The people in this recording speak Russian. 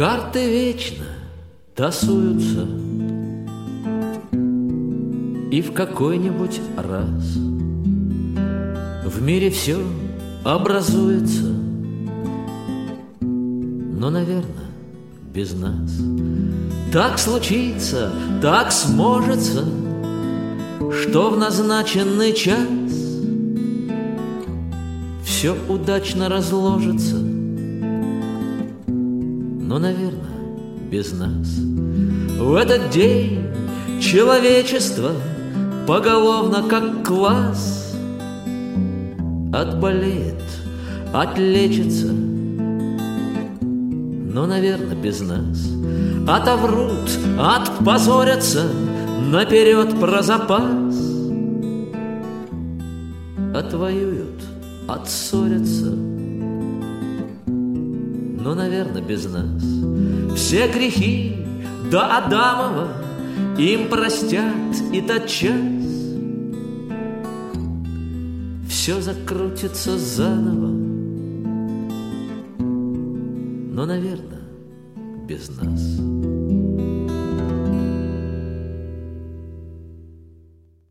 Карты вечно тасуются, и в какой-нибудь раз в мире все образуется, но, наверное, без нас. Так случится, так сможется, что в назначенный час все удачно разложится, но, наверное, без нас. В этот день человечество поголовно, как класс, отболеет, отлечится, но, наверное, без нас. Отоврут, отпозорятся наперед про запас, отвоюют, отссорятся, но, наверное, без нас. Все грехи до Адамова им простят и тотчас. Все закрутится заново, но, наверное, без нас.